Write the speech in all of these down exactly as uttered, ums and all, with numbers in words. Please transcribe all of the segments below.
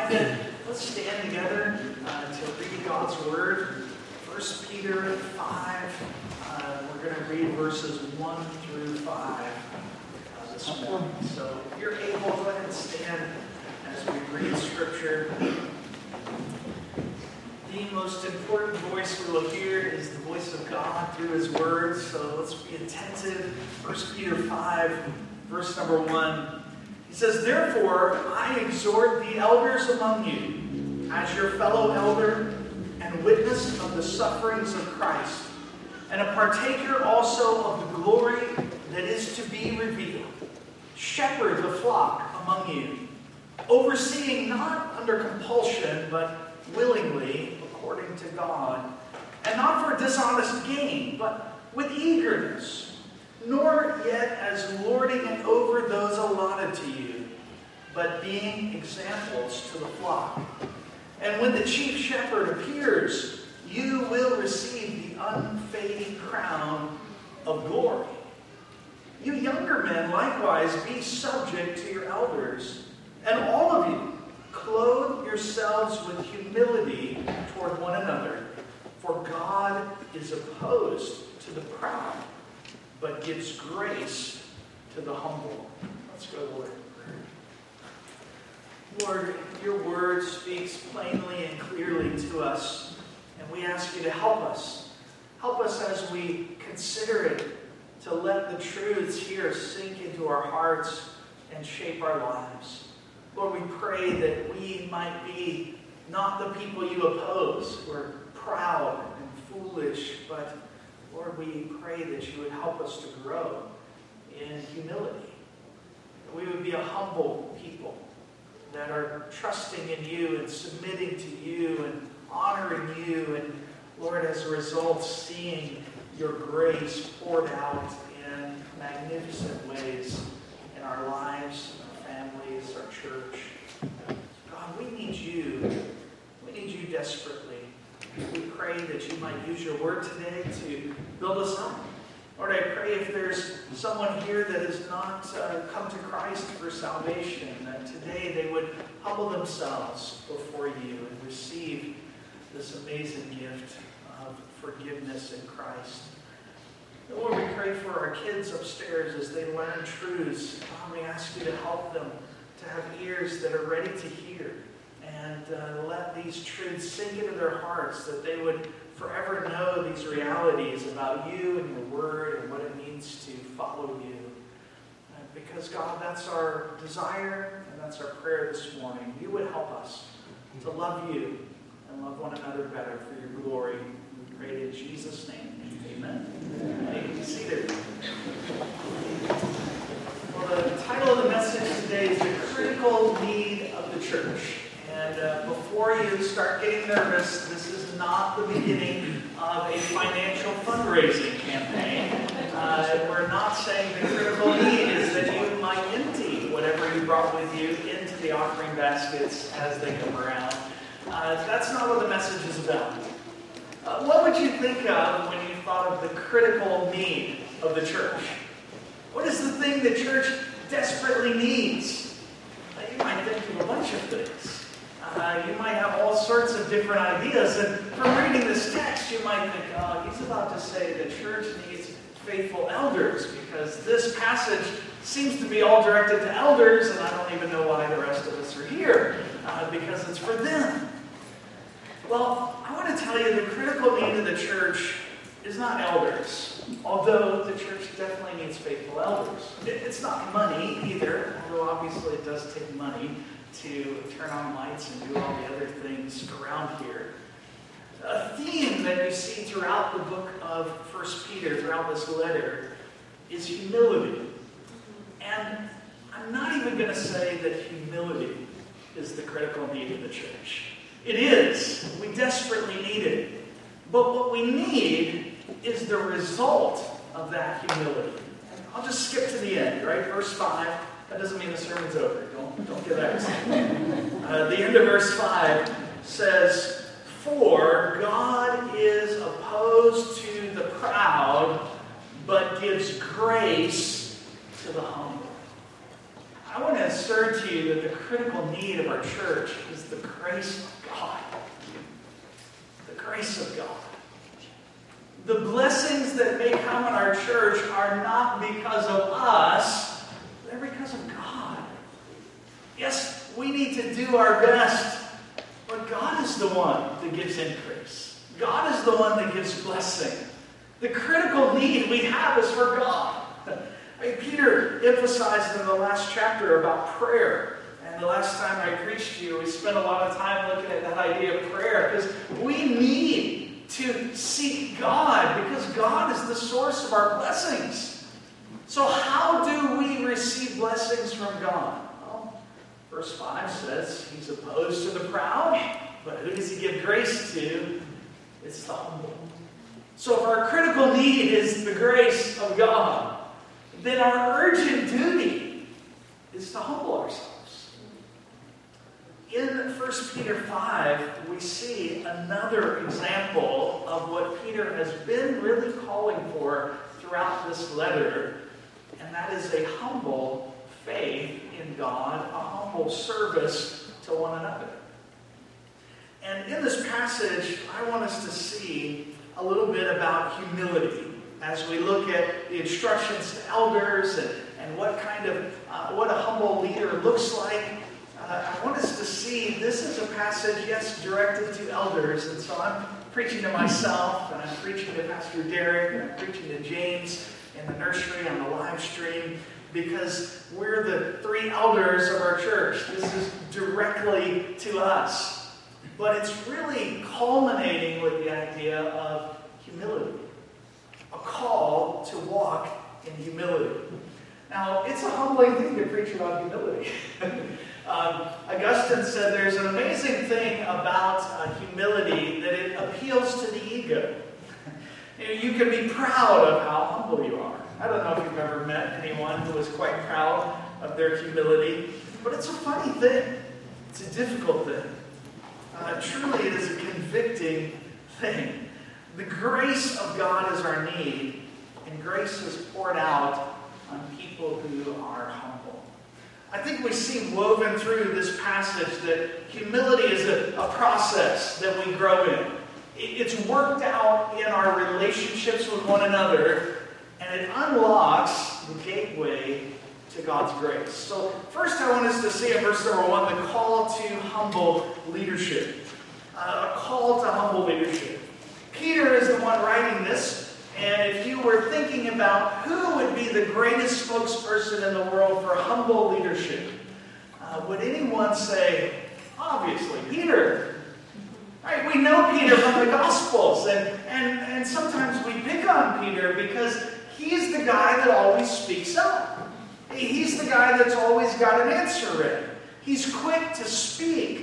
invited, let's stand together uh, to read God's Word. First Peter five, uh, we're going to read verses one through five uh, this morning. So if you're able, go ahead and stand as we read Scripture. The most important voice we will hear is the voice of God through His Word. So let's be attentive. First Peter five, verse number one. He says, "Therefore, I exhort the elders among you, as your fellow elder and witness of the sufferings of Christ, and a partaker also of the glory that is to be revealed. Shepherd the flock among you, overseeing not under compulsion, but willingly, according to God, and not for dishonest gain, but with eagerness, nor yet as lording it over those allotted to you, but being examples to the flock. And when the chief shepherd appears, you will receive the unfading crown of glory. You younger men, likewise, be subject to your elders, and all of you, clothe yourselves with humility toward one another, for God is opposed to the proud, but gives grace to the humble." Let's go, Lord. Lord, your word speaks plainly and clearly to us, and we ask you to help us. Help us as we consider it, to let the truths here sink into our hearts and shape our lives. Lord, we pray that we might be not the people you oppose. We're proud and foolish, but Lord, we pray that you would help us to grow in humility. That we would be a humble people that are trusting in you and submitting to you and honoring you, and Lord, as a result, seeing your grace poured out in magnificent ways in our lives, our families, our church. God, we need you. We need you desperately. We pray that you might use your word today to build us up. Lord, I pray if there's someone here that has not uh, come to Christ for salvation, that today they would humble themselves before you and receive this amazing gift of forgiveness in Christ. Lord, we pray for our kids upstairs as they learn truths. God, we ask you to help them to have ears that are ready to hear, and uh, let these truths sink into their hearts, that they would forever know these realities about you and your word and what it means to follow you. Uh, because, God, that's our desire and that's our prayer this morning. You would help us to love you and love one another better for your glory. We pray in Jesus' name. Amen. Amen. You can be seated. Well, the title of the message today is The Critical Need of the Church. And uh, before you start getting nervous, this is not the beginning of a financial fundraising campaign. Uh, we're not saying the critical need is that you might empty whatever you brought with you into the offering baskets as they come around. Uh, that's not what the message is about. Uh, what would you think of when you thought of the critical need of the church? What is the thing the church desperately needs? Uh, you might think of a bunch of things. Uh, you might have all sorts of different ideas. And from reading this text, you might think, oh, he's about to say the church needs faithful elders, because this passage seems to be all directed to elders, and I don't even know why the rest of us are here, uh, because it's for them. Well, I want to tell you the critical need of the church is not elders, although the church definitely needs faithful elders. It, it's not money either, although obviously it does take money to turn on lights and do all the other things around here. A theme that you see throughout the book of First Peter, throughout this letter, is humility. And I'm not even going to say that humility is the critical need of the church. It is. We desperately need it. But what we need is the result of that humility. I'll just skip to the end, right? Verse five. That doesn't mean the sermon's over. Don't, don't get excited. Uh, the end of verse five says, "For God is opposed to the proud, but gives grace to the humble." I I want to assert to you that the critical need of our church is the grace of God. The grace of God. The blessings that may come in our church are not because of us, they're because of God. Yes, we need to do our best, but God is the one that gives increase. God is the one that gives blessing. The critical need we have is for God. I mean, Peter emphasized in the last chapter about prayer. And the last time I preached to you, we spent a lot of time looking at that idea of prayer, because we need to seek God, because God is the source of our blessings. So how do we receive blessings from God? Well, verse five says he's opposed to the proud, but who does he give grace to? It's the humble. So if our critical need is the grace of God, then our urgent duty is to humble ourselves. In First Peter five, we see another example of what Peter has been really calling for throughout this letter, and that is a humble faith in God, a humble service to one another. And in this passage, I want us to see a little bit about humility as we look at the instructions to elders and, and what kind of, uh, what a humble leader looks like. Uh, I want us to see this is a passage, yes, directed to elders. And so I'm preaching to myself, and I'm preaching to Pastor Derek, and I'm preaching to James in the nursery on the live stream, because we're the three elders of our church. This is directly to us. But it's really culminating with the idea of humility. A call to walk in humility. Now, it's a humbling thing to preach about humility. um, Augustine said there's an amazing thing about uh, humility, that it appeals to the ego. You know, you can be proud of how humble you are. I don't know if you've ever met anyone who was quite proud of their humility, but it's a funny thing. It's a difficult thing. Uh, truly, it is a convicting thing. The grace of God is our need, and grace is poured out on people who are humble. I think we see woven through this passage that humility is a, a process that we grow in. It, it's worked out in our relationships with one another, and it unlocks the gateway to God's grace. So first I want us to see in verse number one, the call to humble leadership. Uh, a call to humble leadership. Peter is the one writing this, and if you were thinking about who would be the greatest spokesperson in the world for humble leadership, uh, would anyone say, obviously, Peter? Right, we know Peter from the Gospels, and, and, and sometimes we pick on Peter because he's the guy that always speaks up. He's the guy that's always got an answer ready. He's quick to speak,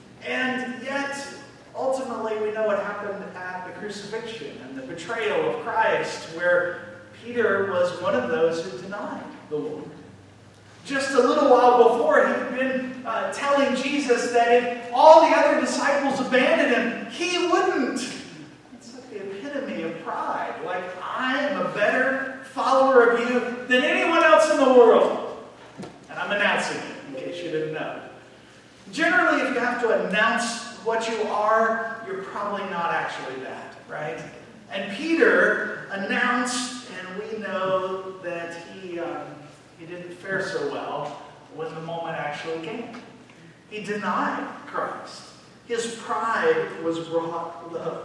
and yet ultimately, we know what happened at the crucifixion and the betrayal of Christ, where Peter was one of those who denied the Lord. Just a little while before, he had been uh, telling Jesus that if all the other disciples abandoned him, he wouldn't. It's like the epitome of pride. Like, I am a better follower of you than anyone else in the world. And I'm announcing it, in case you didn't know. Generally, if you have to announce what you are, you're probably not actually that, right? And Peter announced, and we know that he um, he didn't fare so well when the moment actually came. He denied Christ. His pride was brought low.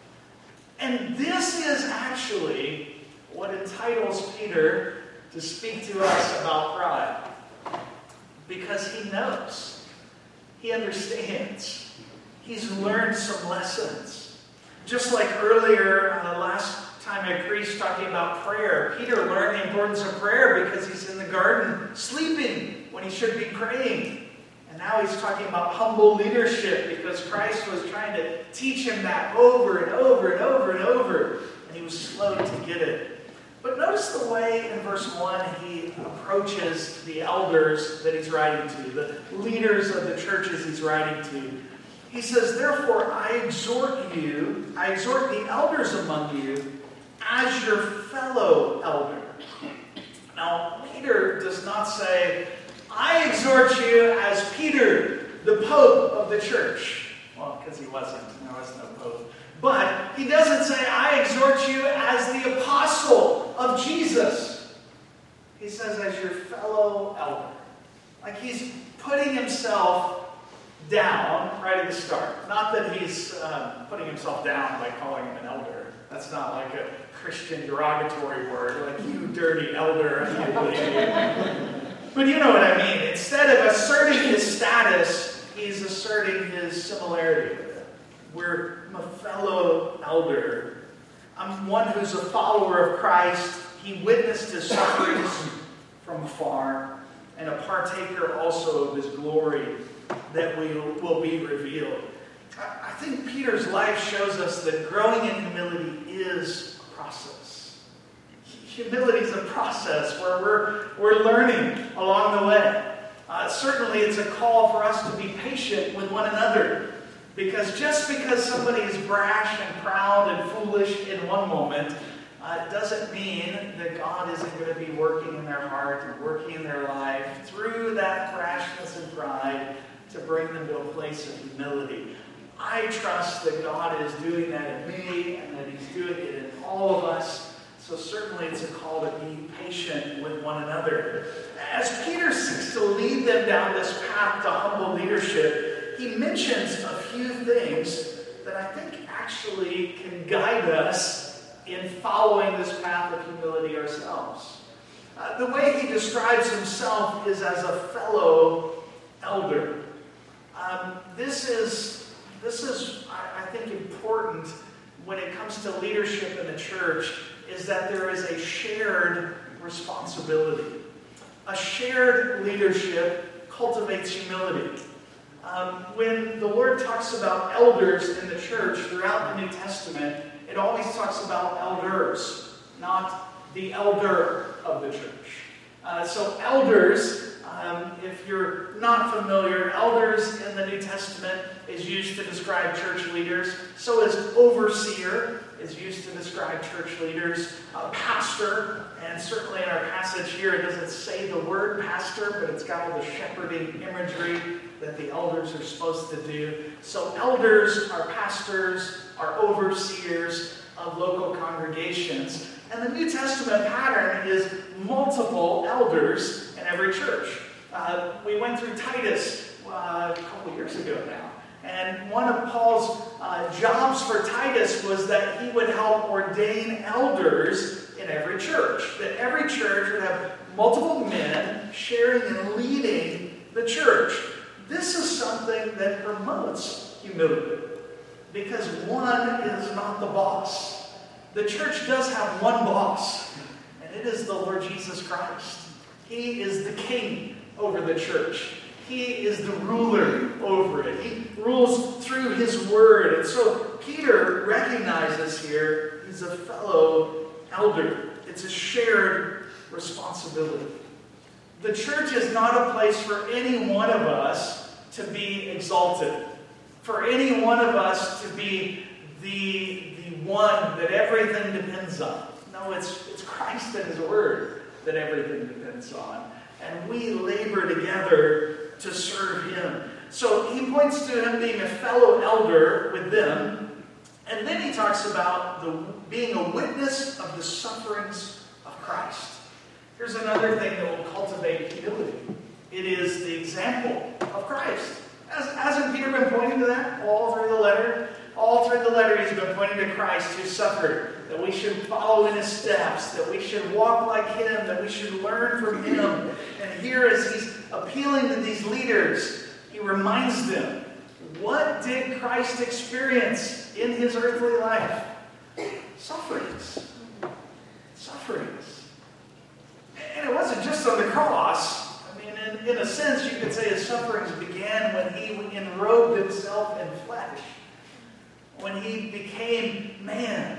And this is actually what entitles Peter to speak to us about pride. Because he knows. He understands. He's learned some lessons. Just like earlier, uh, last time I preached talking about prayer, Peter learned the importance of prayer because he's in the garden sleeping when he should be praying. And now he's talking about humble leadership because Christ was trying to teach him that over and over and over and over. And he was slow to get it. But notice the way in verse one he approaches the elders that he's writing to, the leaders of the churches he's writing to. He says, therefore, I exhort you, I exhort the elders among you as your fellow elder. Now, Peter does not say, I exhort you as Peter, the Pope of the church. Well, because he wasn't. There was no Pope. But he doesn't say, I exhort you as the apostle of Jesus. He says, as your fellow elder. Like he's putting himself down right at the start. Not that he's uh, putting himself down by calling him an elder. That's not like a Christian derogatory word, like you dirty elder. But you know what I mean. Instead of asserting his status, he's asserting his similarity with him. We're I'm a fellow elder. I'm one who's a follower of Christ. He witnessed his sufferings from afar, and a partaker also of his glory that we will be revealed. I think Peter's life shows us that growing in humility is a process. Humility is a process where we're, we're learning along the way. Uh, certainly it's a call for us to be patient with one another. Because just because somebody is brash and proud and foolish in one moment, uh, doesn't mean that God isn't going to be working in their heart and working in their life through that brashness and pride to bring them to a place of humility. I trust that God is doing that in me and that He's doing it in all of us. So certainly it's a call to be patient with one another. As Peter seeks to lead them down this path to humble leadership, he mentions a few things that I think actually can guide us in following this path of humility ourselves. Uh, the way he describes himself is as a fellow elder. Um, this is, this is, I, I think, important when it comes to leadership in the church, is that there is a shared responsibility. A shared leadership cultivates humility. Um, when the Lord talks about elders in the church throughout the New Testament, it always talks about elders, not the elder of the church. Uh, so elders, um, if you're not familiar, elders in the New Testament is used to describe church leaders. So is overseer is used to describe church leaders. Uh, pastor, and certainly in our passage here, it doesn't say the word pastor, but it's got all the shepherding imagery that the elders are supposed to do. So elders are pastors, are overseers of local congregations. And the New Testament pattern is multiple elders in every church. Uh, we went through Titus uh, a couple years ago now. And one of Paul's uh, jobs for Titus was that he would help ordain elders in every church. That every church would have multiple men sharing and leading the church. This is something that promotes humility, because one is not the boss. The church does have one boss, and it is the Lord Jesus Christ. He is the king over the church. He is the ruler over it. He rules through His word. And so Peter recognizes here he's a fellow elder. It's a shared responsibility. The church is not a place for any one of us to be exalted, for any one of us to be the, the one that everything depends on. No, it's, it's Christ and His word that everything depends on. And we labor together to serve Him. So he points to him being a fellow elder with them. And then he talks about the, being a witness of the sufferings of Christ. Here's another thing that will cultivate humility. It is the example of Christ. Has, hasn't Peter been pointing to that all through the letter? All through the letter he's been pointing to Christ who suffered. That we should follow in His steps. That we should walk like Him. That we should learn from Him. And here as he's appealing to these leaders, he reminds them, what did Christ experience in His earthly life? Sufferings. Sufferings. And it wasn't just on the cross. I mean, in, in a sense, you could say His sufferings began when He enrobed Himself in flesh. When He became man.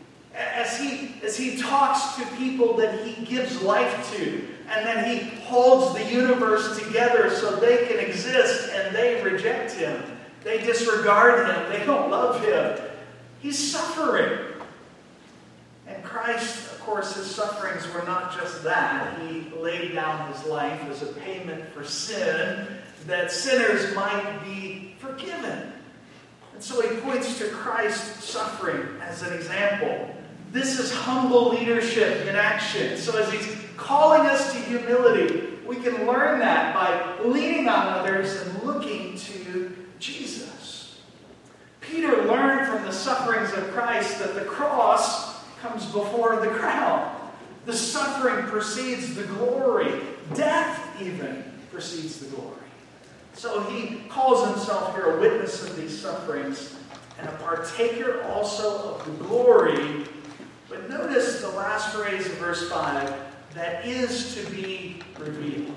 As he, as he talks to people that He gives life to, and then He holds the universe together so they can exist, and they reject Him. They disregard Him. They don't love Him. He's suffering. And Christ, of course, his sufferings were not just that. He laid down his life as a payment for sin, that sinners might be forgiven. And so he points to Christ's suffering as an example. This is humble leadership in action. So as he's calling us to humility, we can learn that by leaning on others and looking to Jesus. Peter learned from the sufferings of Christ that the cross comes before the crown. The suffering precedes the glory. Death even precedes the glory. So he calls himself here a witness of these sufferings and a partaker also of the glory. But notice the last phrase of verse five, that is to be revealed.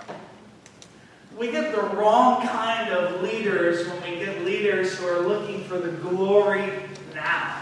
We get the wrong kind of leaders when we get leaders who are looking for the glory now.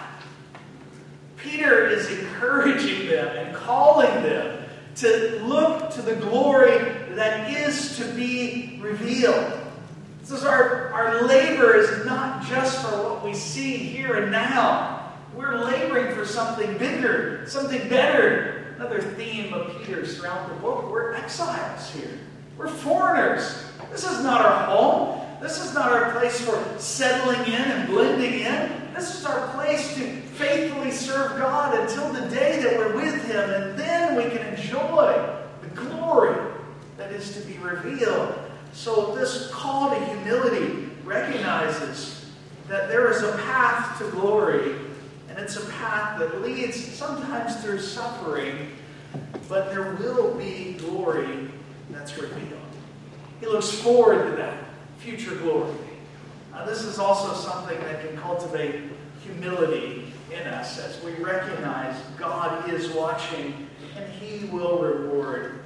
Peter is encouraging them and calling them to look to the glory that is to be revealed. This is our, our labor is not just for what we see here and now. We're laboring for something bigger, something better. Another theme of Peter's throughout the book, we're exiles here. We're foreigners. This is not our home. This is not our place for settling in and blending in. This is our place to faithfully serve God until the day that we're with Him, and then we can enjoy the glory that is to be revealed. So this call to humility recognizes that there is a path to glory, and it's a path that leads sometimes through suffering, but there will be glory that's revealed. He looks forward to that future glory. Now, this is also something that can cultivate humility in us as we recognize God is watching and He will reward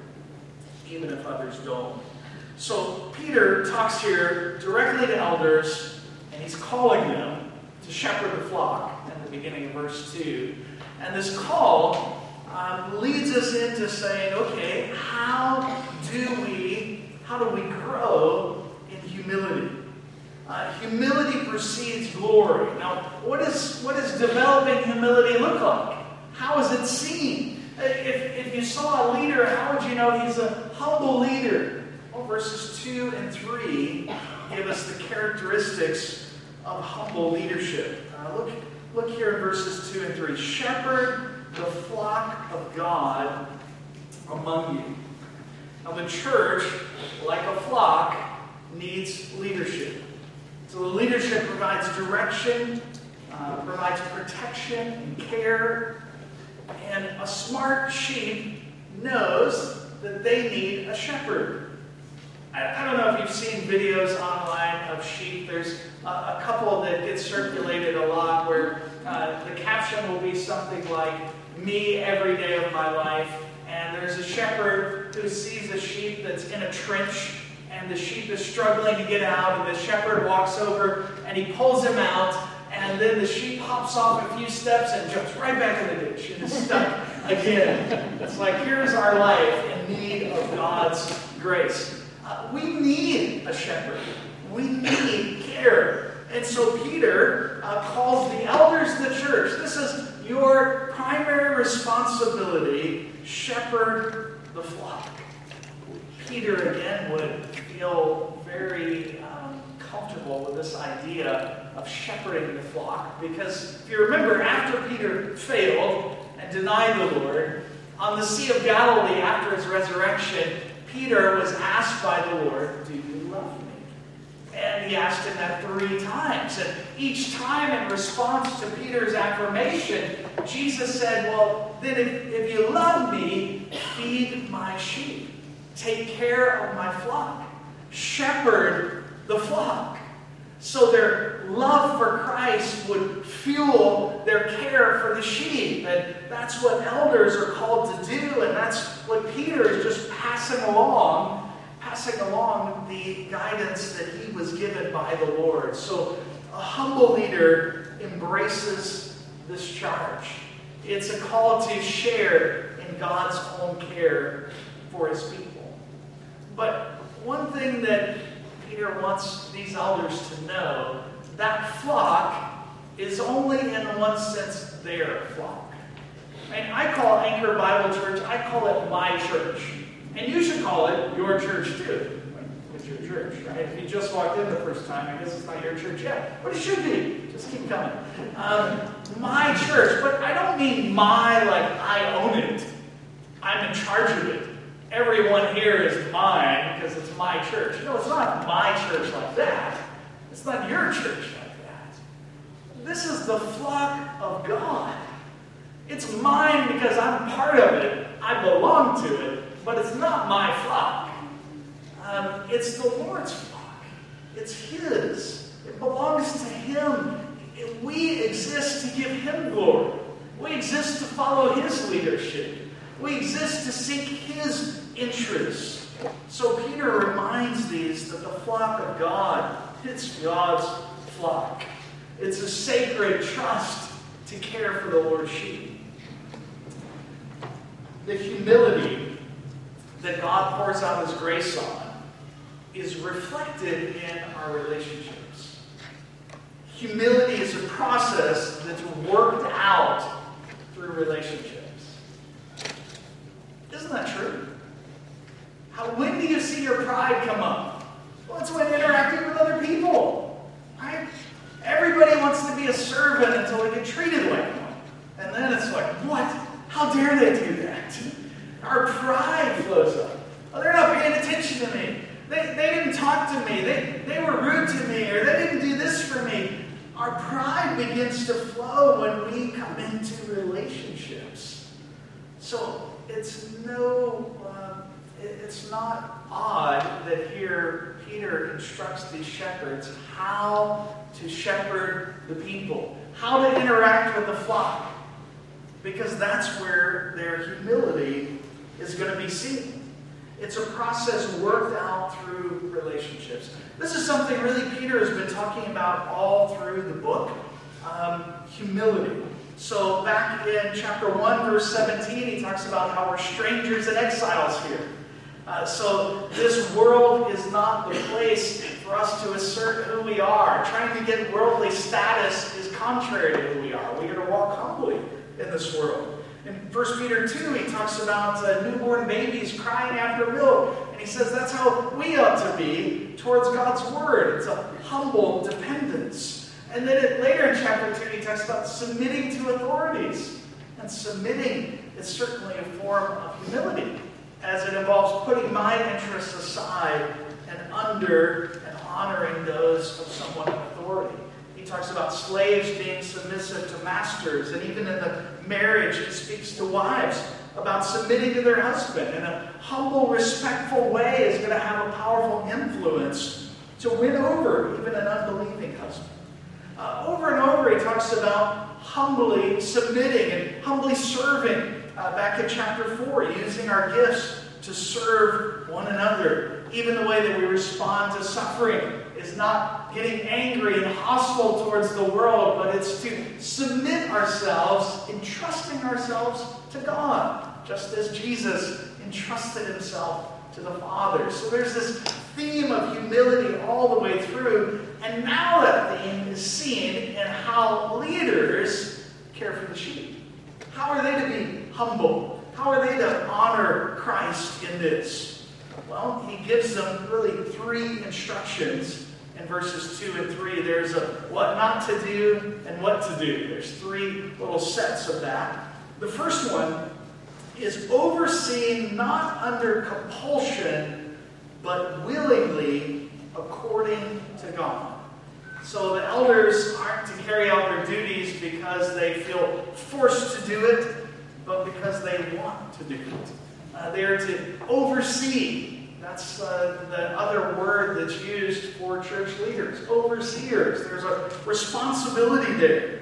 even if others don't. So Peter talks here directly to elders, and he's calling them to shepherd the flock in the beginning of verse two. And this call um, leads us into saying, okay, how do we, how do we grow in humility? Uh, humility precedes glory. Now, what is what does developing humility look like? How is it seen? If, if you saw a leader, how would you know he's a humble leader? Well, verses two and three give us the characteristics of humble leadership. Uh, look, look here in verses two and three. Shepherd the flock of God among you. Now, the church, like a flock, needs leadership. So the leadership provides direction, uh, provides protection and care, and a smart sheep knows that they need a shepherd. I, I don't know if you've seen videos online of sheep. There's a, a couple that get circulated a lot where uh, the caption will be something like, "Me every day of my life," and there's a shepherd who sees a sheep that's in a trench, and the sheep is struggling to get out, and the shepherd walks over and he pulls him out, and then the sheep hops off a few steps and jumps right back in the ditch and is stuck again. It's like, here's our life in need of God's grace. Uh, we need a shepherd. We need care. And so Peter uh, calls the elders of the church. This is your primary responsibility: shepherd the flock. Peter, again, would feel very um, comfortable with this idea of shepherding the flock, because if you remember, after Peter failed and denied the Lord, on the Sea of Galilee after his resurrection, Peter was asked by the Lord, "Do you love me?" And he asked him that three times. And each time, in response to Peter's affirmation, Jesus said, well, then if, if you love me, feed my sheep. Take care of my flock. Shepherd the flock. So their love for Christ would fuel their care for the sheep. And that's what elders are called to do. And that's what Peter is just passing along, passing along the guidance that he was given by the Lord. So a humble leader embraces this charge. It's a call to share in God's own care for His people. But one thing that Peter wants these elders to know, that flock is only in one sense their flock. And I call Anchor Bible Church, I call it my church. And you should call it your church too. It's your church, right? If you just walked in the first time, I guess it's not your church yet. But it should be. Just keep coming. Um, my church. But I don't mean my like I own it. I'm in charge of it. Everyone here is mine because it's my church. No, it's not my church like that. It's not your church like that. This is the flock of God. It's mine because I'm part of it. I belong to it. But it's not my flock. Um, it's the Lord's flock. It's His. It belongs to Him. We exist to give Him glory. We exist to follow His leadership. We exist to seek His interests. So Peter reminds these that the flock of God, it's God's flock. It's a sacred trust to care for the Lord's sheep. The humility that God pours out His grace on is reflected in our relationships. Humility is a process that's worked out through relationships. Isn't that true? How, when do you see your pride come up? Well, it's when interacting with other people. Right? Everybody wants to be a servant until they get treated like one. And then it's like, what? How dare they do that? Our pride flows up. Oh, they're not paying attention to me. They, they didn't talk to me. They, they were rude to me, or they didn't do this for me. Our pride begins to flow when we come into relationships. So it's no, uh, it, it's not odd that here Peter instructs these shepherds how to shepherd the people, how to interact with the flock, because that's where their humility is going to be seen. It's a process worked out through relationships. This is something really Peter has been talking about all through the book, um, humility. So back in chapter one, verse seventeen, he talks about how we're strangers and exiles here. Uh, so this world is not the place for us to assert who we are. Trying to get worldly status is contrary to who we are. We are to walk humbly in this world. In First Peter two, he talks about uh, newborn babies crying after milk. And he says that's how we ought to be towards God's word. It's a humble dependence. And then it, later in chapter two, he talks about submitting to authorities. And submitting is certainly a form of humility, as it involves putting my interests aside and under and honoring those of someone of authority. He talks about slaves being submissive to masters, and even in the marriage, he speaks to wives about submitting to their husband in a humble, respectful way is going to have a powerful influence to win over even an unbelieving husband. Uh, over and over, he talks about humbly submitting and humbly serving. Uh, back in chapter four, using our gifts to serve one another. Even the way that we respond to suffering is not getting angry and hostile towards the world, but it's to submit ourselves, entrusting ourselves to God, just as Jesus entrusted himself to the Father. So there's this theme of humility all the way through, and now that theme is seen in how leaders care for the sheep. How are they to be humble? How are they to honor Christ in this? Well, he gives them really three instructions in verses two and three. There's a what not to do and what to do. There's three little sets of that. The first one is overseeing not under compulsion, but willingly according to God. So the elders aren't to carry out their duties because they feel forced to do it, but because they want to do it. Uh, they are to oversee. That's uh, the other word that's used for church leaders. Overseers. There's a responsibility there.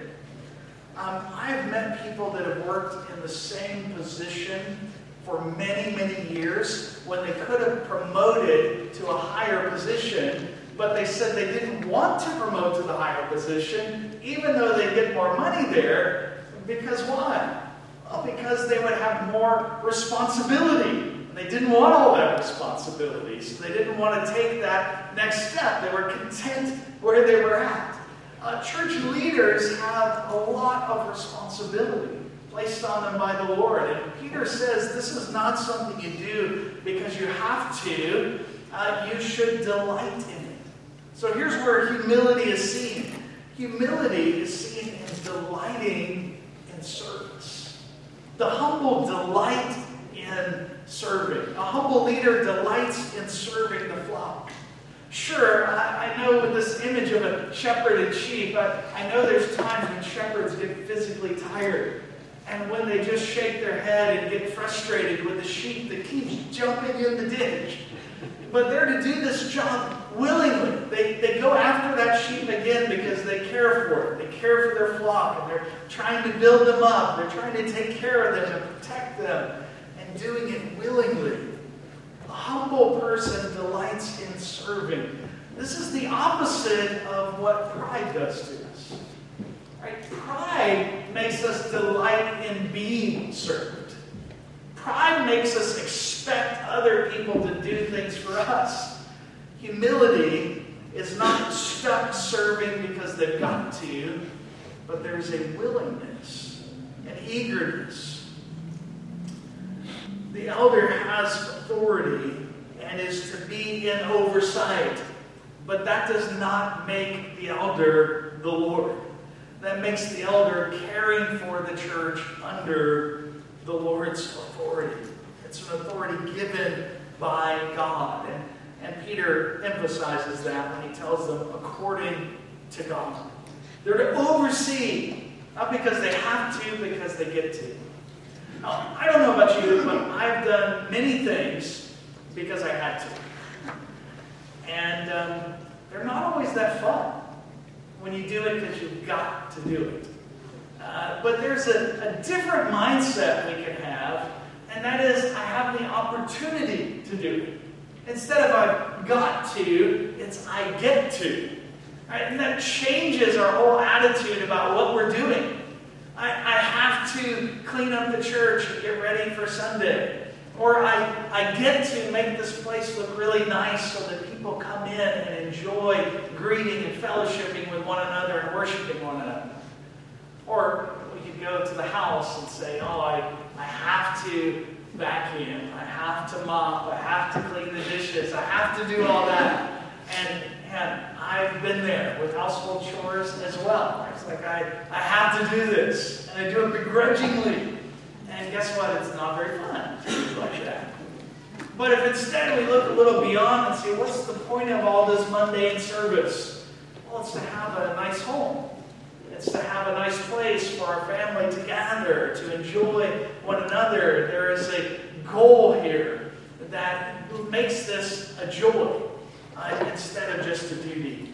Um, I've met people that have worked in the same position for many, many years when they could have promoted to a higher position, but they said they didn't want to promote to the higher position, even though they get more money there, because why? Well, because they would have more responsibility. They didn't want all that responsibility, so they didn't want to take that next step. They were content where they were at. Uh, church leaders have a lot of responsibility. placed on them by the Lord. And Peter says this is not something you do because you have to. Uh, you should delight in it. So here's where humility is seen. Humility is seen in delighting in service. The humble delight in serving. A humble leader delights in serving the flock. Sure, I, I know with this image of a shepherd and sheep, I, I know there's times when shepherds get physically tired. And when they just shake their head and get frustrated with the sheep that keeps jumping in the ditch. But they're to do this job willingly. They, they go after that sheep again because they care for it. They care for their flock, and they're trying to build them up. They're trying to take care of them and protect them, and doing it willingly. A humble person delights in serving. This is the opposite of what pride does to us. Right? Pride makes us delight in being served. Pride makes us expect other people to do things for us. Humility is not stuck serving because they've got to, but there's a willingness, an eagerness. The elder has authority and is to be in oversight, but that does not make the elder the Lord. That makes the elder caring for the church under the Lord's authority. It's an authority given by God. And, and Peter emphasizes that when he tells them, according to God. They're to oversee, not because they have to, because they get to. Now, I don't know about you, but I've done many things because I had to. And um, they're not always that fun when you do it because you've got to do it. Uh, but there's a, a different mindset we can have, and that is I have the opportunity to do it. Instead of I've got to, it's I get to. Right? And that changes our whole attitude about what we're doing. I, I have to clean up the church and get ready for Sunday. Or I, I get to make this place look really nice so that people come in and enjoy greeting and fellowshipping with one another and worshiping one another. Or we could go to the house and say, oh, I, I have to vacuum, I have to mop, I have to clean the dishes, I have to do all that. And, and I've been there with household chores as well. It's like I, I have to do this, and I do it begrudgingly. And guess what? It's not very fun to do like that. But if instead we look a little beyond and say, what's the point of all this mundane service? Well, it's to have a nice home. It's to have a nice place for our family to gather, to enjoy one another. There is a goal here that makes this a joy uh, instead of just a duty.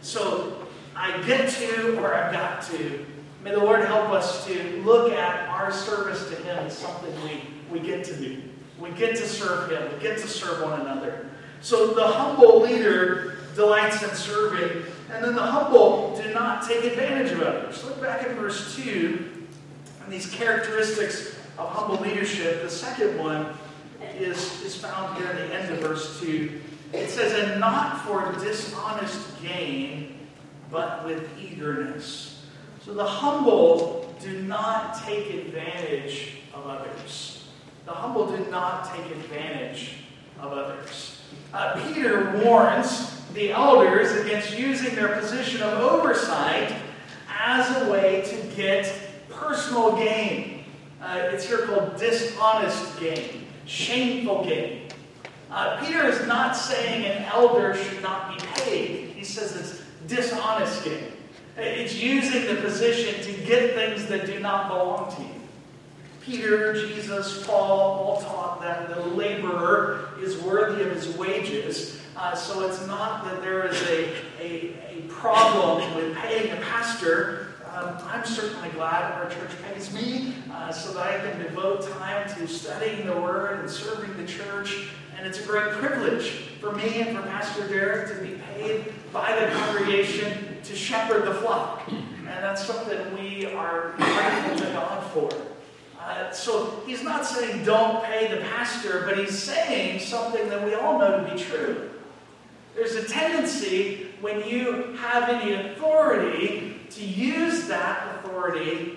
So I get to or I've got to. May the Lord help us to look at our service to Him as something we, we get to do. We get to serve Him. We get to serve one another. So the humble leader delights in serving, and then the humble do not take advantage of others. Look back at verse two, and these characteristics of humble leadership. The second one is, is found here at the end of verse two. It says, and not for dishonest gain, but with eagerness. So the humble do not take advantage of others. The humble do not take advantage of others. Uh, Peter warns the elders against using their position of oversight as a way to get personal gain. Uh, it's here called dishonest gain, shameful gain. Uh, Peter is not saying an elder should not be paid. He says it's dishonest gain. It's using the position to get things that do not belong to you. Peter, Jesus, Paul all taught that the laborer is worthy of his wages. Uh, so it's not that there is a, a, a problem with paying a pastor. Um, I'm certainly glad our church pays me uh, so that I can devote time to studying the Word and serving the church. And it's a great privilege for me and for Pastor Derek to be paid by the congregation to shepherd the flock. And that's something we are grateful to God for. Uh, so he's not saying don't pay the pastor, but he's saying something that we all know to be true. There's a tendency when you have any authority to use that authority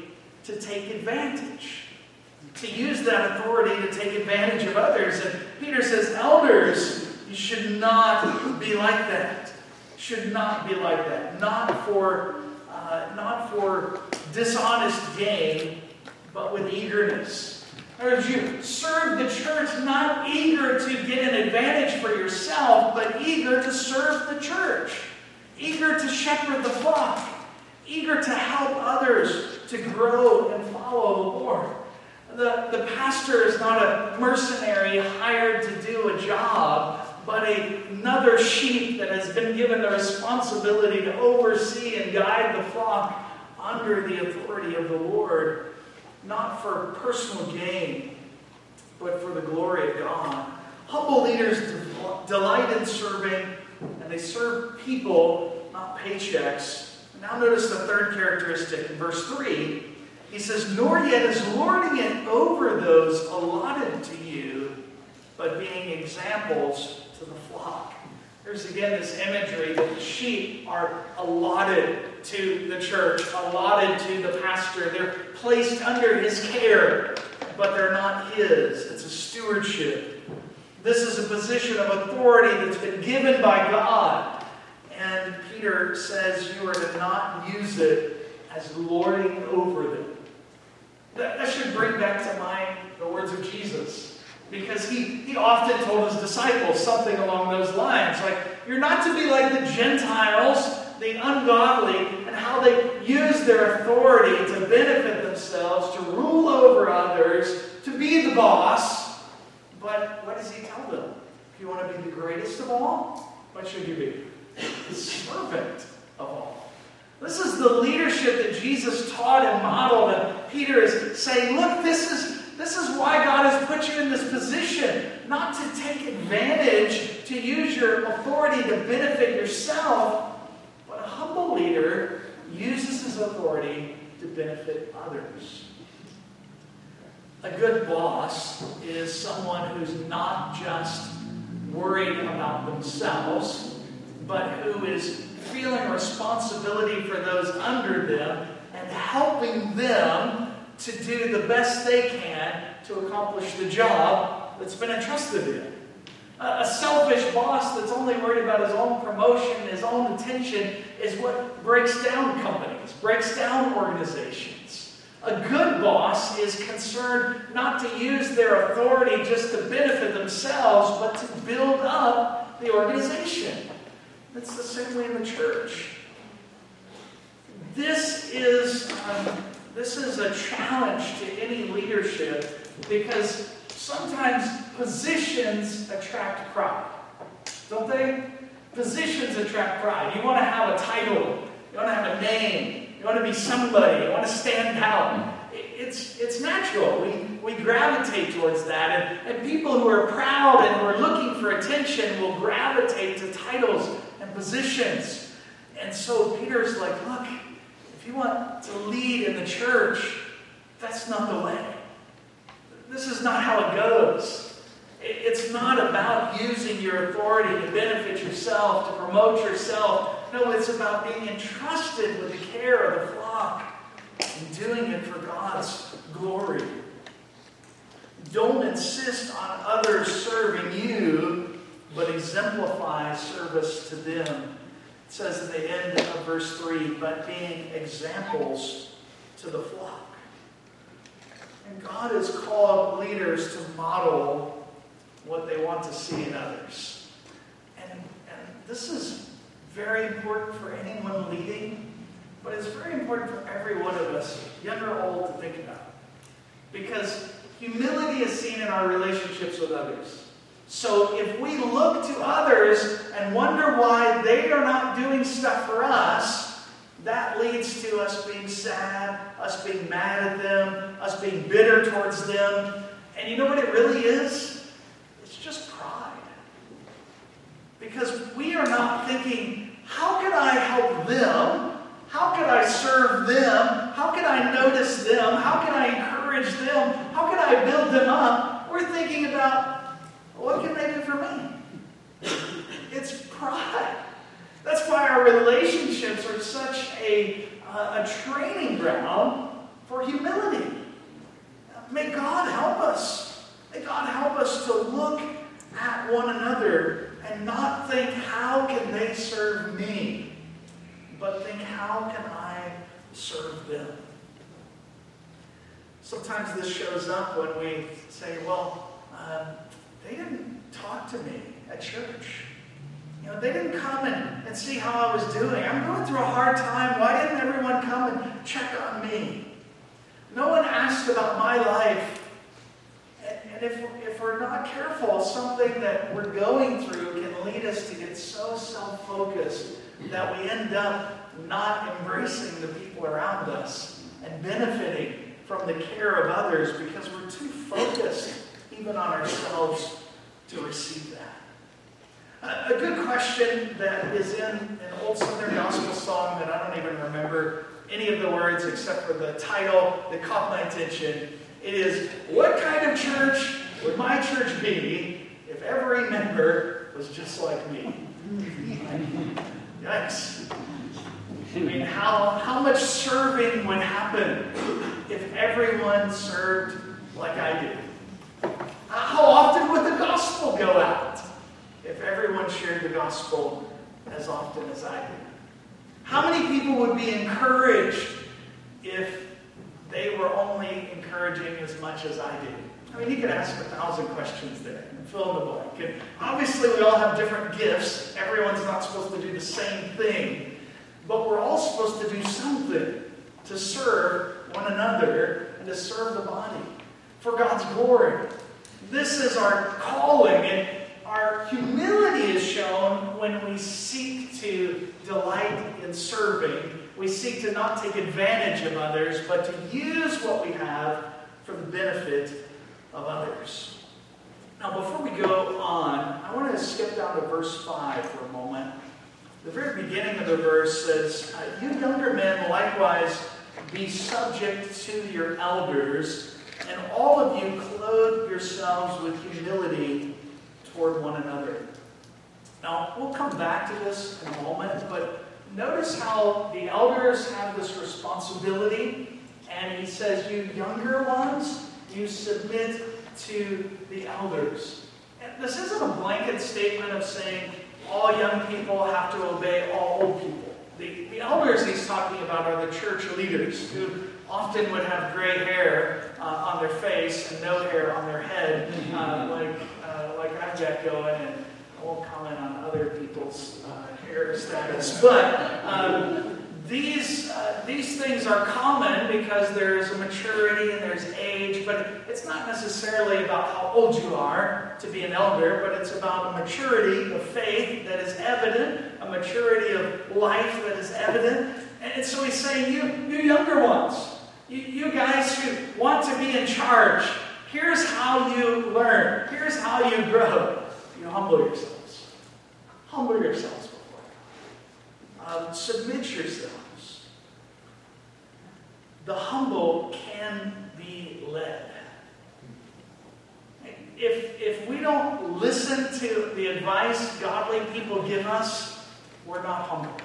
to take advantage, to use that authority to take advantage of others. And Peter says, elders, you should not be like that. Should not be like that. Not for, uh, not for dishonest gain, but with eagerness. In other words, you serve the church not eager to get an advantage for yourself, but eager to serve the church. Eager to shepherd the flock. Eager to help others to grow and follow the Lord. The, the pastor is not a mercenary hired to do a job, but a, another sheep that has been given the responsibility to oversee and guide the flock under the authority of the Lord, not for personal gain, but for the glory of God. Humble leaders delight in serving, and they serve people, not paychecks. Now notice the third characteristic in verse three. He says, nor yet is lording it over those allotted to you, but being examples to the flock. There's again this imagery that the sheep are allotted to the church, allotted to the pastor. They're placed under his care, but they're not his. It's a stewardship. This is a position of authority that's been given by God. And Peter says you are to not use it as lording over them. That, that should bring back to mind the words of Jesus. Because he, he often told his disciples something along those lines. Like, you're not to be like the Gentiles, the ungodly, and how they use their authority to benefit themselves, to rule over others, to be the boss. But what does he tell them? If you want to be the greatest of all, what should you be? The servant of all. This is the leadership that Jesus taught and modeled. And Peter is saying, look, this is, this is why God has put you in this position. Not to take advantage, to use your authority to benefit yourself. But a humble leader uses his authority to benefit others. A good boss is someone who's not just worried about themselves, but who is feeling responsibility for those under them and helping them to do the best they can to accomplish the job that's been entrusted to them. A selfish boss that's only worried about his own promotion, his own attention, is what breaks down companies, breaks down organizations. A good boss is concerned not to use their authority just to benefit themselves, but to build up the organization. It's the same way in the church. This is, um, this is a challenge to any leadership because sometimes positions attract pride. Don't they? Positions attract pride. You want to have a title. You want to have a name. You want to be somebody. You want to stand out. It's, it's natural. We, we gravitate towards that. And, and people who are proud and who are looking for attention will gravitate to titles and positions. And so Peter's like, look, if you want to lead in the church, that's not the way. This is not how it goes. It's not about using your authority to benefit yourself, to promote yourself. No, it's about being entrusted with the care of the flock and doing it for God's glory. Don't insist on others serving you, but exemplify service to them. It says at the end of verse three, but being examples to the flock. And God has called leaders to model what they want to see in others. And, and this is very important for anyone leading, but it's very important for every one of us, young or old, to think about. Because humility is seen in our relationships with others. So if we look to others and wonder why they are not doing stuff for us, that leads to us being sad, us being mad at them, us being bitter towards them. And you know what it really is? It's just pride. Because we are not thinking, how can I help them? How can I serve them? How can I notice them? How can I encourage them? How can I build them up? We're thinking about, what can they do for me? It's pride. That's why our relationships are such a, uh, a training ground for humility. May God help us. May God help us to look at one another and not think, how can they serve me? But think, how can I serve them? Sometimes this shows up when we say, well, um, they didn't talk to me at church. You know, they didn't come and, and see how I was doing. I'm going through a hard time. Why didn't everyone come and check on me? No one asked about my life. And, and if, if we're not careful, something that we're going through can lead us to get so self-focused that we end up not embracing the people around us and benefiting from the care of others because we're too focused even on ourselves to receive that. A, a good question that is in an old Southern gospel song that I don't even remember any of the words except for the title that caught my attention. It is, what kind of church would my church be if every member was just like me? Yikes. I mean, how, how much serving would happen if everyone served like I do? How often would the gospel go out if everyone shared the gospel as often as I do? How many people would be encouraged if they were only encouraging as much as I do? I mean, you could ask a thousand questions there and fill in the blank. And obviously, we all have different gifts. Everyone's not supposed to do the same thing. But we're all supposed to do something to serve one another and to serve the body for God's glory. This is our calling, and our humility is shown when we seek to delight in serving. We seek to not take advantage of others, but to use what we have for the benefit of others. Now, before we go on, I want to skip down to verse five for a moment. The very beginning of the verse says, you younger men likewise be subject to your elders, and all of you clothe yourselves with humility toward one another. Now, we'll come back to this in a moment, but notice how the elders have this responsibility, and he says, you younger ones, you submit to the elders. And this isn't a blanket statement of saying, all young people have to obey all old people. The, the elders he's talking about are the church leaders who often would have gray hair uh, on their face and no hair on their head, uh, like uh, like I've got going, and I won't comment on other people's uh, hair status. But um, these uh, these things are common because there's a maturity and there's age, but it's not necessarily about how old you are to be an elder, but it's about a maturity of faith that is evident, a maturity of life that is evident. And so he's saying, you, you younger ones, you, you guys who want to be in charge, here's how you learn, here's how you grow. You humble yourselves. Humble yourselves before God. Um, submit yourselves. The humble can be led. If, if we don't listen to the advice godly people give us, we're not humble.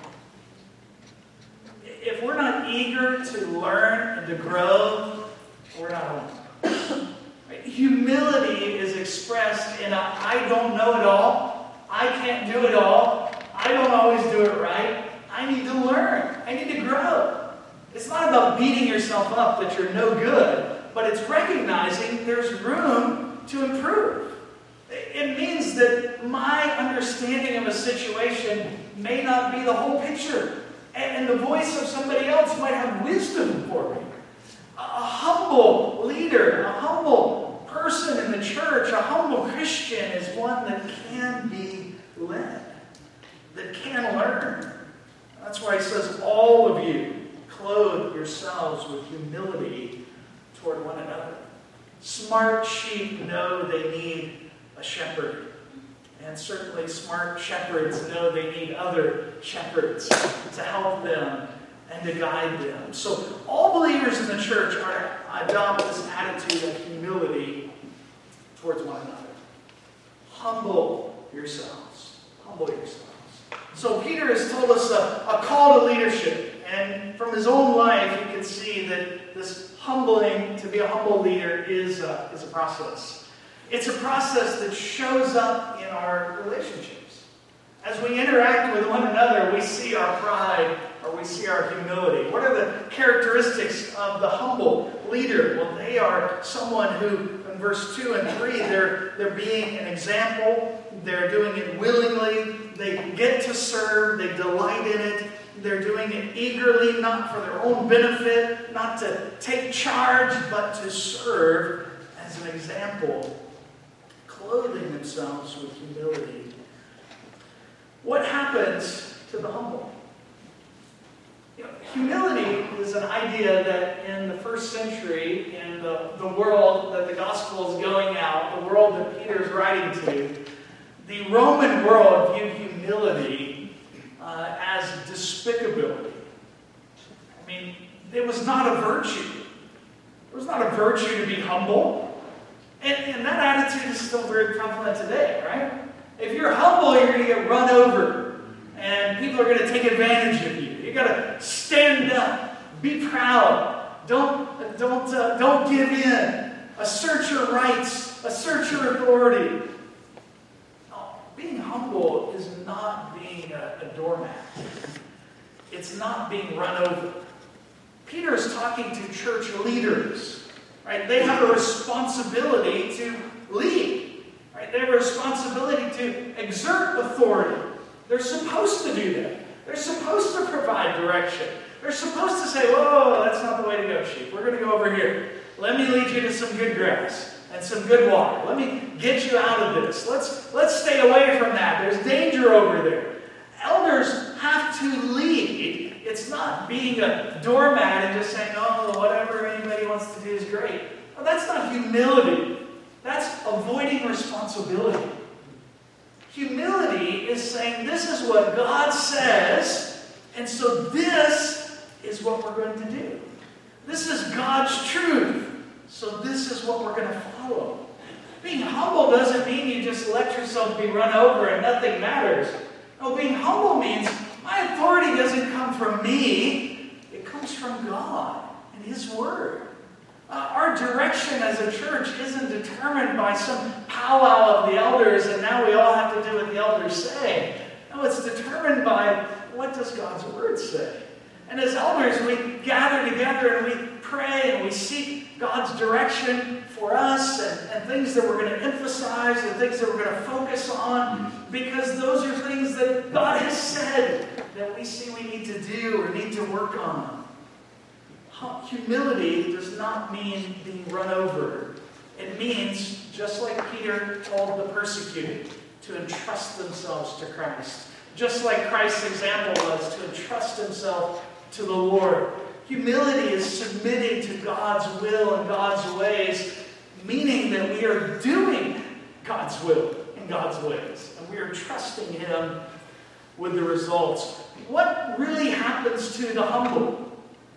If we're not eager to learn and to grow, we're not humble. Humility is expressed in a, I don't know it all, I can't do it all, I don't always do it right, I need to learn, I need to grow. It's not about beating yourself up that you're no good, but it's recognizing there's room to improve. It means that my understanding of a situation may not be the whole picture, and the voice of somebody else might have wisdom for me. A humble leader, a humble person in the church, a humble Christian is one that can be led, that can learn. That's why he says, all of you clothe yourselves with humility toward one another. Smart sheep know they need a shepherd. And certainly smart shepherds know they need other shepherds to help them and to guide them. So all believers in the church are adopt this attitude of humility towards one another. Humble yourselves. Humble yourselves. So Peter has told us a, a call to leadership. And from his own life, you can see that this humbling, to be a humble leader is a, is a process. It's a process that shows up in our relationships. As we interact with one another, we see our pride or we see our humility. What are the characteristics of the humble leader? Well, they are someone who, in verse two and three, they're, they're being an example. They're doing it willingly. They get to serve. They delight in it. They're doing it eagerly, not for their own benefit, not to take charge, but to serve as an example, clothing themselves with humility. What happens to the humble? You know, humility is an idea that in the first century, in the, the world that the gospel is going out, the world that Peter is writing to, the Roman world viewed humility uh, as despicability. I mean, it was not a virtue. It was not a virtue to be humble. And, and that attitude is still very prevalent today, right? If you're humble, you're going to get run over. And people are going to take advantage of you. You've got to stand up. Be proud. Don't, don't, uh, don't give in. Assert your rights. Assert your authority. Being humble is not being a, a doormat. It's not being run over. Peter is talking to church leaders, right? They have a responsibility to lead, right? They have a responsibility to exert authority. They're supposed to do that. They're supposed to provide direction. They're supposed to say, whoa, that's not the way to go, sheep. We're going to go over here. Let me lead you to some good grass and some good water. Let me get you out of this. Let's, let's stay away from that. There's danger over there. Elders have to lead. It's not being a doormat and just saying, oh, whatever anybody wants to do is great. No, that's not humility. That's avoiding responsibility. Humility is saying, this is what God says, and so this is what we're going to do. This is God's truth. So this is what we're going to follow. Being humble doesn't mean you just let yourself be run over and nothing matters. No, being humble means my authority doesn't come from me. It comes from God and His Word. Uh, our direction as a church isn't determined by some powwow of the elders and now we all have to do what the elders say. No, it's determined by what does God's Word say. And as elders, we gather together and we pray and we seek God's direction for us and, and things that we're going to emphasize and things that we're going to focus on because those are things that God has said that we see we need to do or need to work on. Humility does not mean being run over. It means, just like Peter told the persecuted, to entrust themselves to Christ. Just like Christ's example was to entrust himself to the Lord. Humility is submitting to God's will and God's ways, meaning that we are doing God's will and God's ways. And we are trusting Him with the results. What really happens to the humble?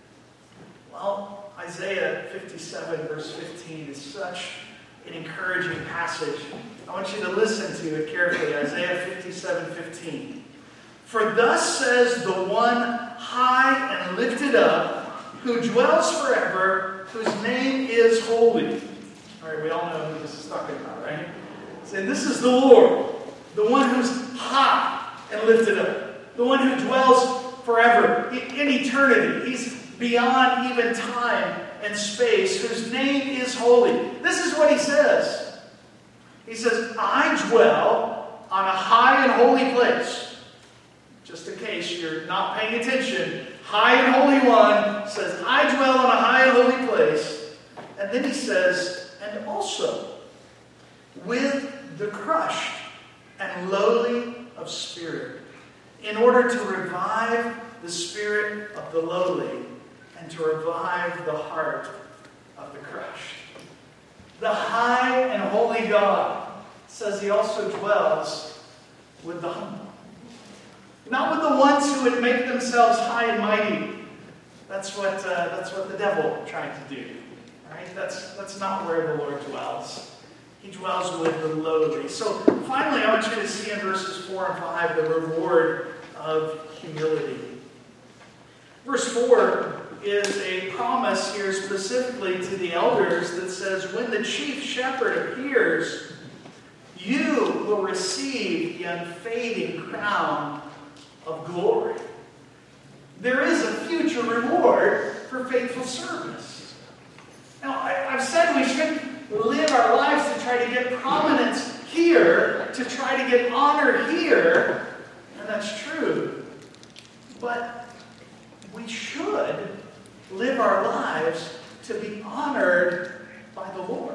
Well, Isaiah fifty-seven verse fifteen is such an encouraging passage. I want you to listen to it carefully. Isaiah fifty-seven fifteen. For thus says the one high and lifted up, who dwells forever, whose name is holy. All right, we all know who this is talking about, right? And this is the Lord, the one who's high and lifted up, the one who dwells forever, in eternity. He's beyond even time and space, whose name is holy. This is what He says. He says, I dwell on a high and holy place. Just in case you're not paying attention, high and holy one says, I dwell on a high and holy place. And then He says, and also with the crushed and lowly of spirit, in order to revive the spirit of the lowly and to revive the heart of the crushed. The high and holy God says He also dwells with the humble. Not with the ones who would make themselves high and mighty. That's what, uh, that's what the devil tried to do. Right? That's, that's not where the Lord dwells. He dwells with the lowly. So finally, I want you to see in verses four and five the reward of humility. Verse four is a promise here specifically to the elders that says, when the chief shepherd appears, you will receive the unfading crown of glory. There is a future reward for faithful service. Now, I, I've said we shouldn't live our lives to try to get prominence here, to try to get honor here, and that's true. But we should live our lives to be honored by the Lord.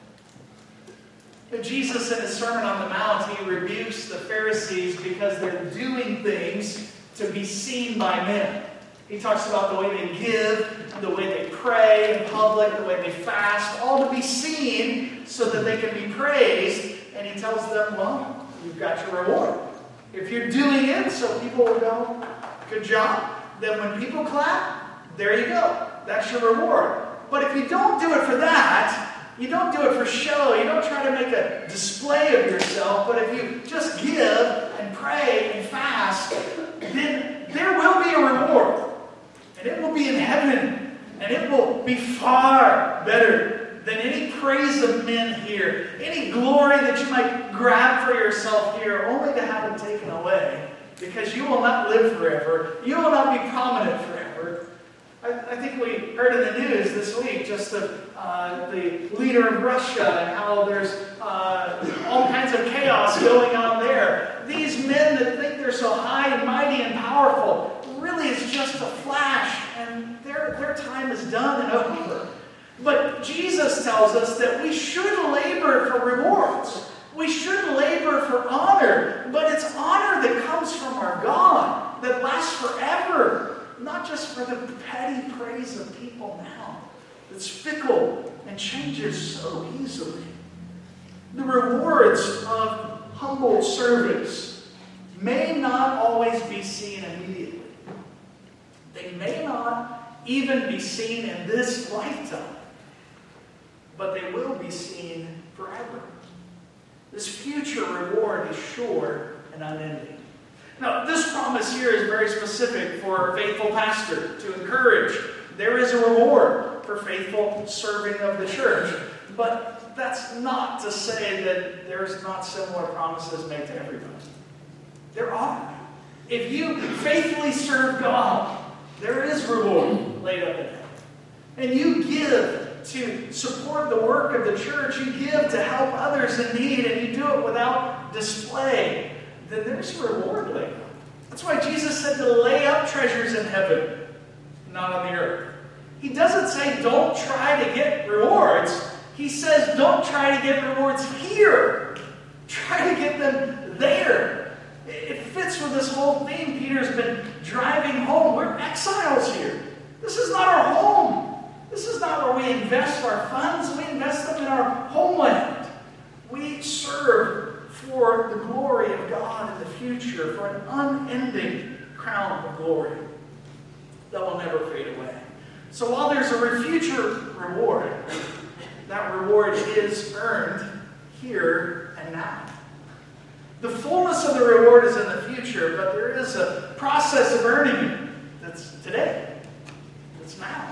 Jesus, in his Sermon on the Mount, he rebukes the Pharisees because they're doing things to be seen by men. He talks about the way they give, the way they pray in public, the way they fast, all to be seen so that they can be praised. And he tells them, well, you've got your reward. If you're doing it so people will go, good job, then when people clap, there you go. That's your reward. But if you don't do it for that, you don't do it for show, you don't try to make a display of yourself, but if you just give and pray and fast, then there will be a reward. And it will be in heaven. And it will be far better than any praise of men here, any glory that you might grab for yourself here, only to have it taken away. Because you will not live forever. You will not be prominent forever. I, I think we heard in the news this week just the, uh, the leader of Russia and how there's uh, all kinds of chaos going on there. These men that think they're so high and mighty and powerful, really it's just a flash, and their, their time is done and over. But Jesus tells us that we should labor for rewards. We should labor for honor, but it's honor that comes from our God, that lasts forever, not just for the petty praise of people now. It's fickle and changes so easily. The rewards of humble service may not always be seen immediately. They may not even be seen in this lifetime, but they will be seen forever. This future reward is sure and unending. Now, this promise here is very specific for a faithful pastor to encourage. There is a reward for faithful serving of the church. But that's not to say that there's not similar promises made to everybody. There are. If you faithfully serve God, there is reward laid up in heaven. And you give to support the work of the church, you give to help others in need, and you do it without display, then there's a reward laid up. That's why Jesus said to lay up treasures in heaven, not on the earth. He doesn't say don't try to get rewards. He says don't try to get rewards here. Try to get them there. It fits with this whole theme Peter's been driving home. We're exiles here. This is not our home. This is not where we invest our funds. We invest them in our homeland. We serve for the glory of God in the future, for an unending crown of glory that will never fade away. So while there's a future reward, that reward is earned here and now. The fullness of the reward is in the future, but there is a process of earning it that's today. It's now.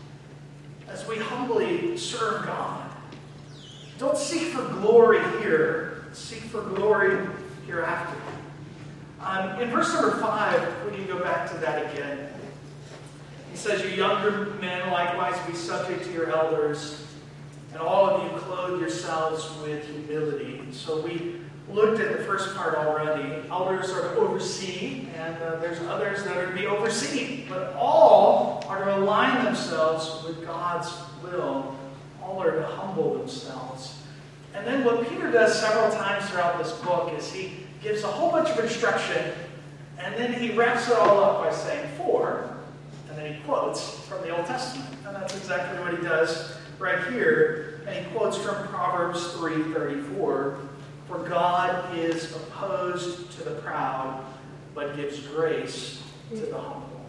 As we humbly serve God. Don't seek for glory here. Seek for glory hereafter. Um, in verse number five, we can go back to that again. He says, you younger men likewise be subject to your elders, and all of you clothe yourselves with humility. So we looked at the first part already. Elders are to oversee, and uh, there's others that are to be overseen. But all are to align themselves with God's will. All are to humble themselves. And then what Peter does several times throughout this book is he gives a whole bunch of instruction, and then he wraps it all up by saying for, and then he quotes from the Old Testament. And that's exactly what he does right here. And he quotes from Proverbs three thirty-four. For God is opposed to the proud, but gives grace to the humble.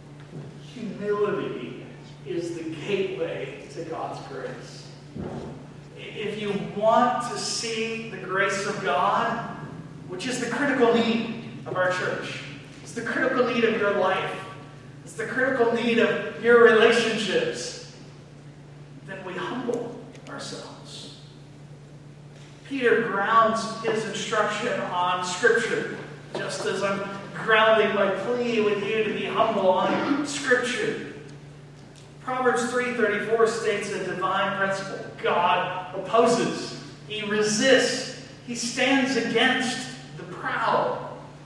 Humility is the gateway to God's grace. If you want to see the grace of God, which is the critical need of our church, it's the critical need of your life, it's the critical need of your relationships, then we humble ourselves. Peter grounds his instruction on Scripture, just as I'm grounding my plea with you to be humble on Scripture. Proverbs three thirty-four states a divine principle. God opposes. He resists. He stands against the proud.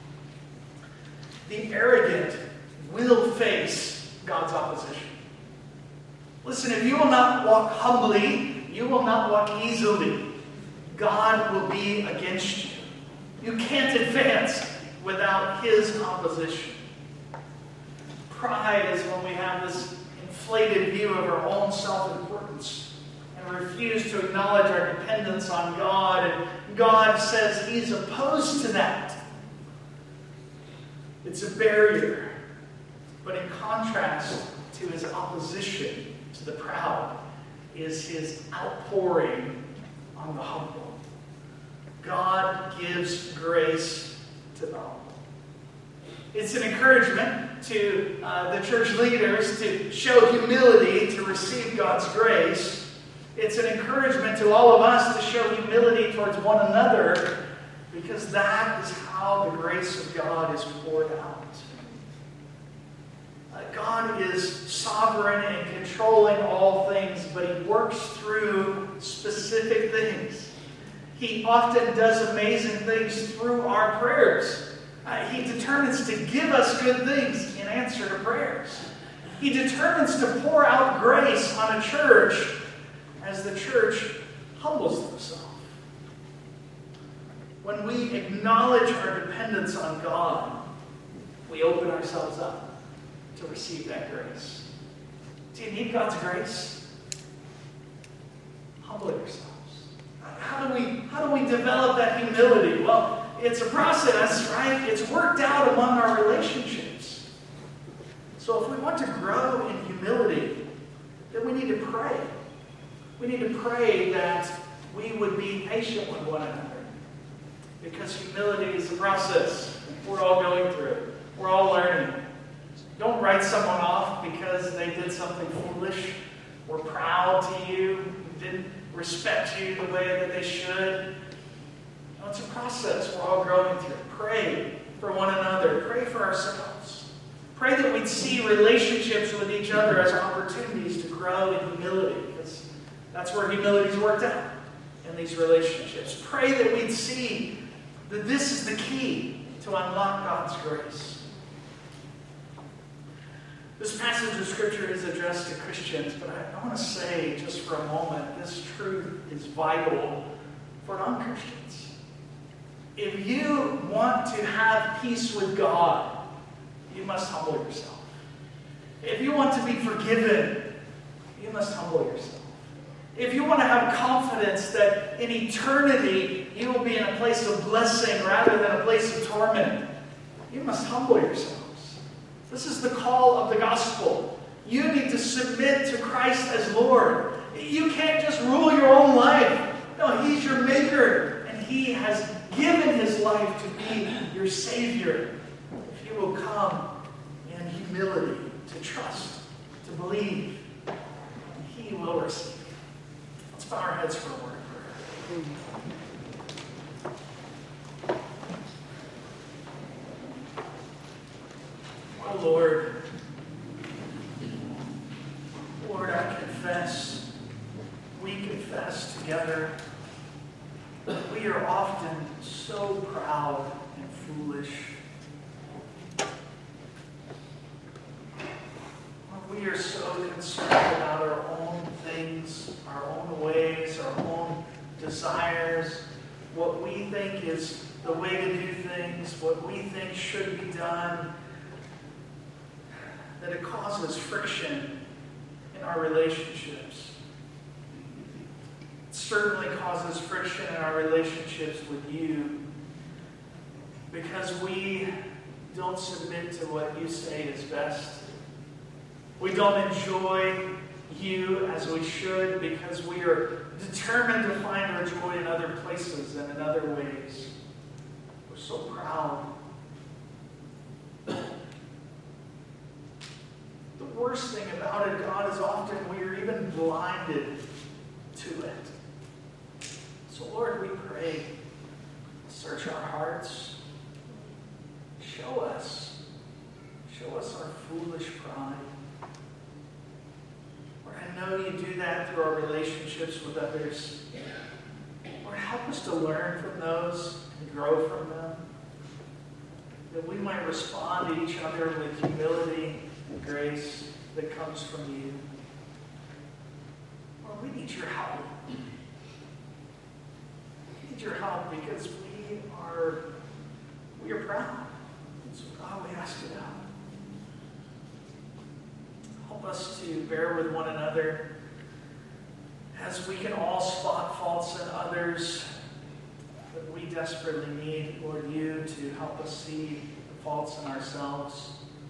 The arrogant will face God's opposition. Listen, if you will not walk humbly, you will not walk easily. God will be against you. You can't advance without His opposition. Pride is when we have this inflated view of our own self-importance and refuse to acknowledge our dependence on God. And God says He's opposed to that. It's a barrier. But in contrast to His opposition to the proud is His outpouring on the humble. God gives grace to the humble. It's an encouragement to uh, the church leaders to show humility to receive God's grace. It's an encouragement to all of us to show humility towards one another, because that is how the grace of God is poured out. Uh, God is sovereign and controlling all things, but He works through specific things. He often does amazing things through our prayers. Uh, he determines to give us good things in answer to prayers. He determines to pour out grace on a church as the church humbles themselves. When we acknowledge our dependence on God, we open ourselves up to receive that grace. Do you need God's grace? Humble yourselves. How do we, how do we develop that humility? Well, it's a process, right? It's worked out among our relationships. So if we want to grow in humility, then we need to pray. We need to pray that we would be patient with one another. Because humility is a process we're all going through. We're all learning. Don't write someone off because they did something foolish, were proud to you, didn't respect you the way that they should. No, it's a process we're all growing through. Pray for one another. Pray for ourselves. Pray that we'd see relationships with each other as opportunities to grow in humility, because that's where humility is worked out, in these relationships. Pray that we'd see that this is the key to unlock God's grace. This passage of Scripture is addressed to Christians, but I, I want to say just for a moment, this truth is vital for non-Christians. If you want to have peace with God, you must humble yourself. If you want to be forgiven, you must humble yourself. If you want to have confidence that in eternity you will be in a place of blessing rather than a place of torment, you must humble yourselves. This is the call of the gospel. You need to submit to Christ as Lord. You can't just rule your own life. No, He's your maker, and He has given His life to be your Savior. If you will come in humility, to trust, to believe, He will receive you. Let's bow our heads for a word of prayer. Oh Lord, Lord, I confess, we confess together, we are often so proud and foolish. We are so concerned about our own things, our own ways, our own desires, what we think is the way to do things, what we think should be done, that it causes friction in our relationships. It certainly causes friction in our relationships with you, because we don't submit to what you say is best. We don't enjoy you as we should, because we are determined to find our joy in other places and in other ways. We're so proud. worst thing about it, God, is often we are even blinded to it. So Lord, we pray, search our hearts. Show us. Show us our foolish pride. Lord, I know you do that through our relationships with others. Lord, help us to learn from those and grow from them. That we might respond to each other with humility and grace that comes from you. Lord, we need your help. We need your help because we are, we are proud. And so God, we ask you to help. Help us to bear with one another as we can all spot faults in others. But we desperately need, Lord, you to help us see the faults in ourselves.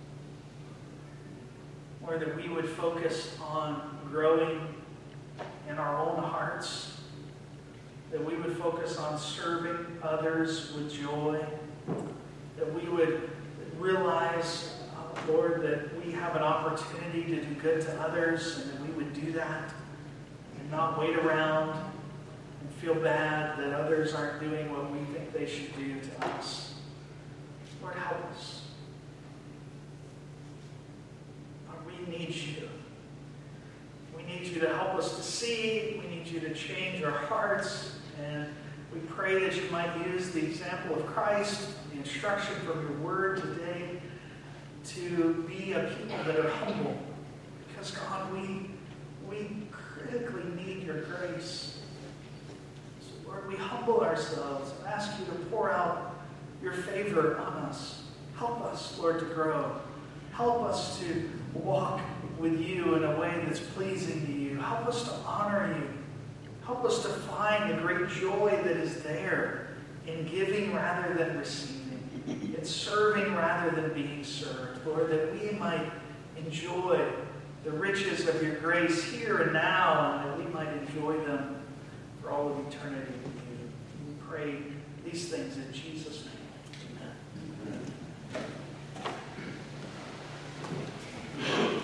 Lord, that we would focus on growing in our own hearts. That we would focus on serving others with joy. That we would realize, uh, Lord, that we have an opportunity to do good to others, and that we would do that and not wait around and feel bad that others aren't doing what we think they should do to us. Lord, help us. Lord, we need you. We need you to help us to see. We need you to change our hearts. And we pray that you might use the example of Christ, the instruction from your word today, to be a people that are humble. Because, God, we, we critically need your grace. So, Lord, we humble ourselves and ask you to pour out your favor on us. Help us, Lord, to grow. Help us to walk with you in a way that's pleasing to you. Help us to honor you. Help us to find the great joy that is there in giving rather than receiving, in serving rather than being served. Lord, that we might enjoy the riches of your grace here and now, and that we might enjoy them for all of eternity with you. We pray these things in Jesus' name. Amen.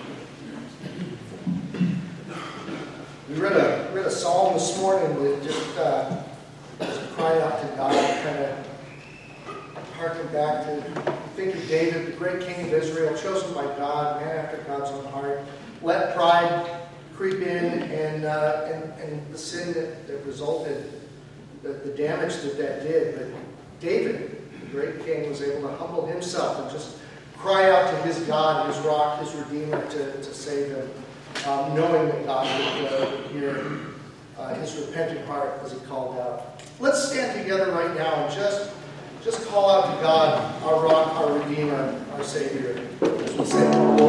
We read a read a psalm this morning that just uh, just cried out to God, kind of harken back to think of David, the great king of Israel, chosen by God, man after God's own heart. Let pride creep in, and uh, and, and the sin that, that resulted, the, the damage that that did. But David, the great king, was able to humble himself and just cry out to his God, his rock, his Redeemer, to, to save him. Um, knowing that God would uh, hear uh, his repentant heart as he called out. Let's stand together right now and just, just call out to God, our rock, our Redeemer, our Savior, as we say.